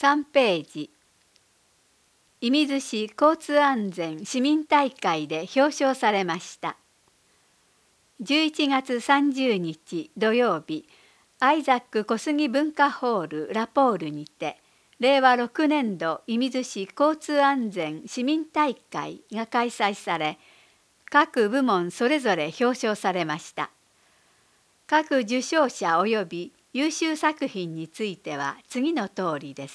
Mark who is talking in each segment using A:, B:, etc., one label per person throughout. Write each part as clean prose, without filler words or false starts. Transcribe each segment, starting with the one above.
A: 3ページ。射水市交通安全市民大会で表彰されました。11月30日土曜日、アイザック小杉文化ホールラポールにて、令和6年度射水市交通安全市民大会が開催され、各部門それぞれ表彰されました。各受賞者及び優秀作品については次の通りです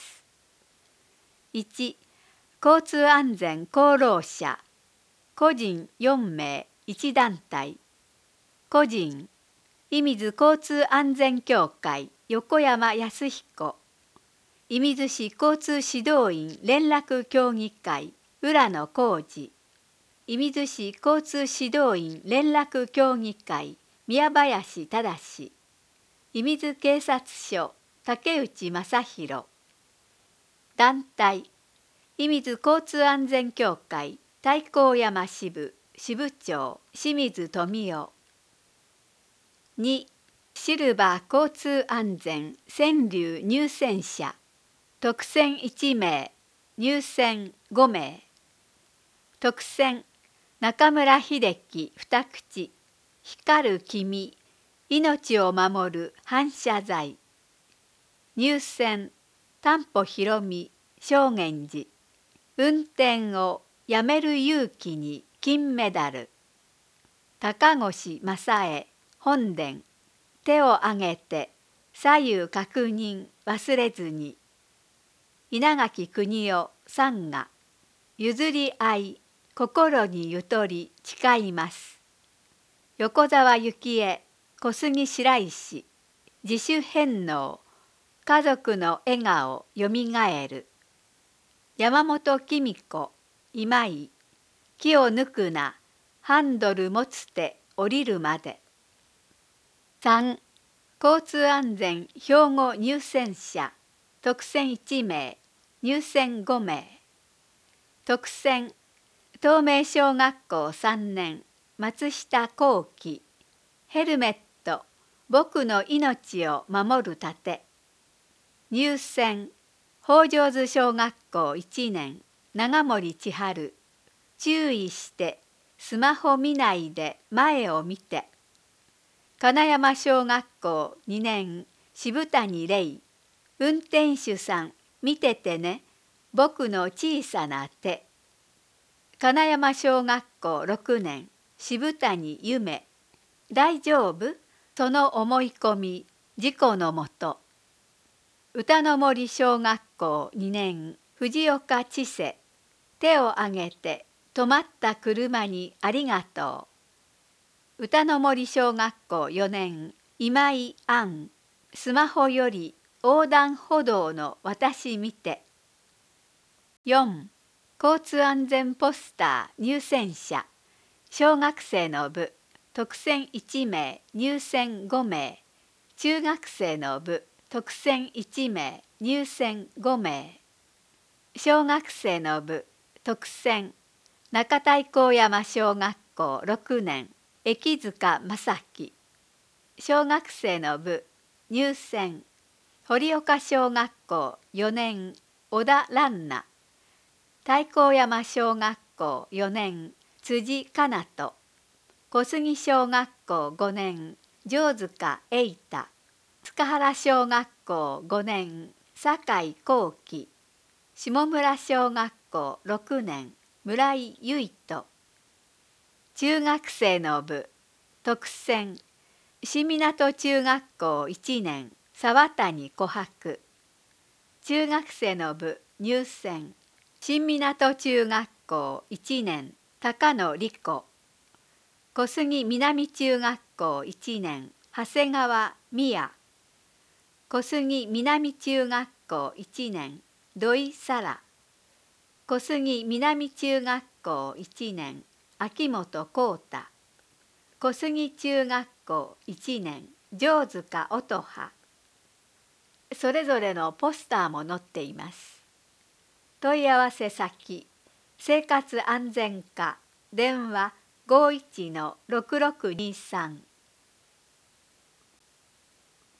A: 。1、交通安全功労者、個人4名1団体。個人、射水交通安全協会横山康彦、射水市交通指導員連絡協議会浦野浩二、射水市交通指導員連絡協議会宮林忠、射水警察署竹内正弘。団体、射水交通安全協会太閤山支部支部長清水富夫。2、シルバー交通安全川柳入選者特選1名入選5名。特選、中村秀樹二口光る君命を守る反射材。入選、丹保博美正源寺運転をやめる勇気に金メダル。高越正恵本殿手を挙げて左右確認忘れずに。稲垣邦夫参賀譲り合い心にゆとり誓います。横澤幸恵小杉白石自主返納家族の笑顔よみがえる。山本紀美子今井気を抜くなハンドル持つて降りるまで。3、交通安全兵庫入選者特選1名入選5名。特選、東名小学校3年松下幸喜ヘルメット僕の命を守る盾。入選、北条津小学校1年長森千春注意してスマホ見ないで前を見て。金山小学校2年渋谷玲運転手さん見ててね僕の小さな手。金山小学校6年渋谷夢大丈夫その思い込み事故のもと。歌の森小学校2年藤岡千世手を挙げて止まった車にありがとう。歌の森小学校4年今井杏スマホより横断歩道の私見て。4、交通安全ポスター入選者小学生の部特選1名入選5名。中学生の部特選1名入選5名。小学生の部特選中太閤山小学校6年駅塚正樹。小学生の部入選堀岡小学校4年小田蘭奈。太閤山小学校4年辻かなと。小杉小学校5年城塚栄太。塚原小学校5年酒井幸喜。下村小学校6年村井唯斗。中学生の部特選新湊中学校1年沢谷琥珀。中学生の部入選新湊中学校1年高野莉子。小杉南中学校1年長谷川美也。小杉南中学校1年土井沙羅。小杉南中学校1年秋元浩太。小杉中学校1年城塚音羽。それぞれのポスターも載っています。問い合わせ先生活安全課電話51-6623